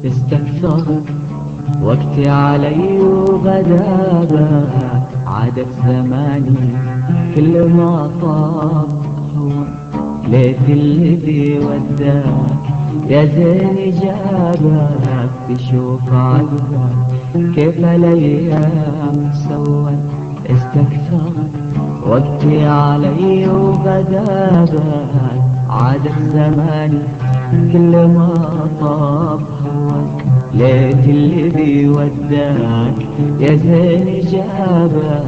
استكثر وقتي علي وغدا عادت زماني كل ما طاب هو ليت الذي وداك يا زين جابك تشوف عقبك كيف الايام سوت استكثر وقتي علي وغدا عادت زماني كل ما طاب هواك ليت الذي وداك يا زين جابك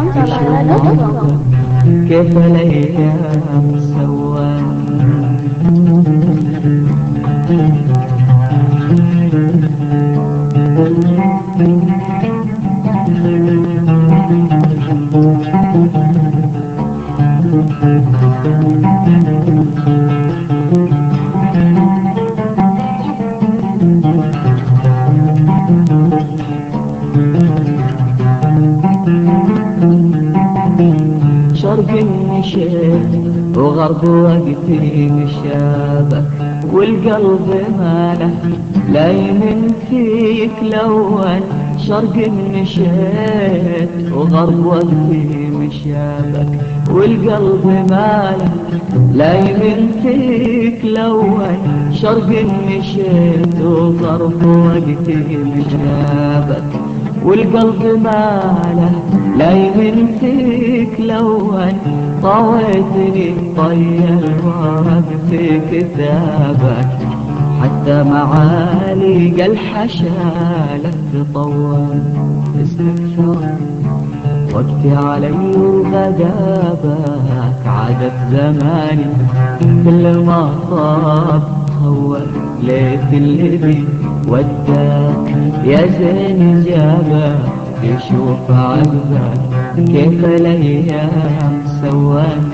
كيف الايام سوت شرق مشيت وغرب وقتي مشابك والقلب ماله لا يمن فيك لون شرق مشيت وغرب وقتي مشابك والقلب ماله لا يمن فيك لون شرق مشيت وغرب وقتي مشابك والقلب ماله لا يمن فيك لون طويتني طير ورق في كتابك حتى معالي الحشالة تطول استكثر وقتي علي وغدابك عادت زماني كل ما طاب هو ليت الذي وداك يا زين جابك يشوف عقبك كيف الايام سوت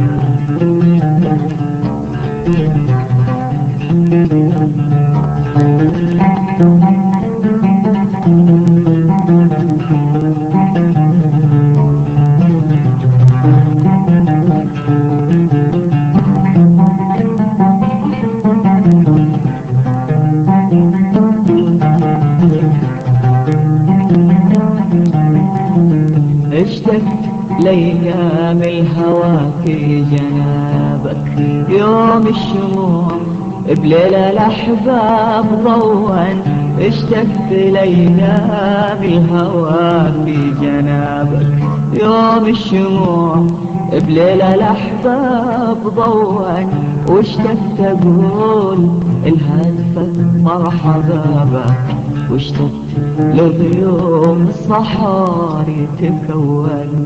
اشتقت لأيام الهوى في جنابك يوم الشموع بليل الأحباب ضوّن اشتقت لأيام الهوى في جنابك يوم الشموع بليل الأحباب ضوّن واشتقت أقول الهدفة مرحبا بك واشتقت لغيوم الصحاري تكون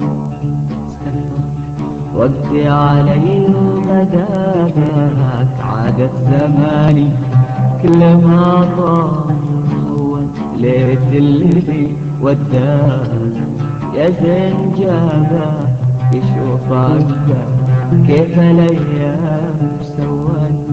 وقتي علي وغدابك عادت زماني كل ما طال هو ليت الذي وداك يا زين جابك يشوف عقبك كيف الايام سوت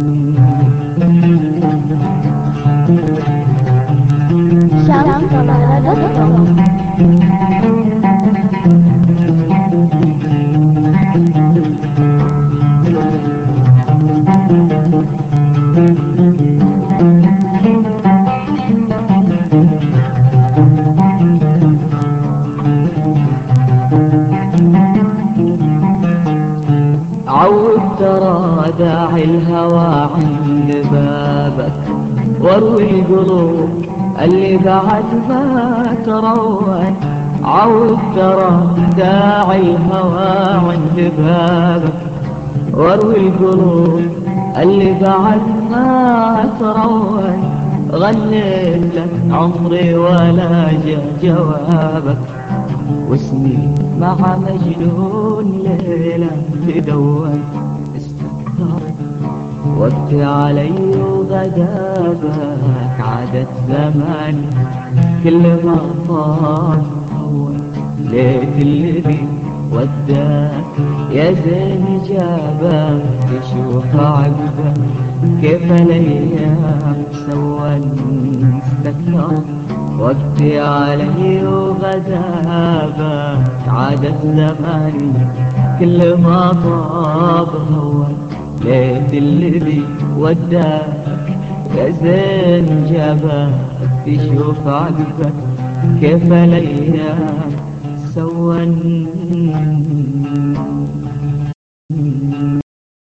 عود ترى داعي الهوى عند بابك واروي القلوب اللي بعد ما تروّن عود ترى داعي الهوى عند بابك واروي القلوب اللي بعد ما تروّن غنيت لك عمري ولا جا جوابك واسمي مع مجنون ليلة تدون استكثر وقتي علي وغدابك عادت زماني كل ما طال هو ليت الذي وداك يا زين جابك يشوف عقبك كيف الايام سوت استكثر وقتي علي وغدابك عادت زماني كل ما طاب هو ليت الذي وداك يا زين جابك تشوف عقبك كيف الأيام سوى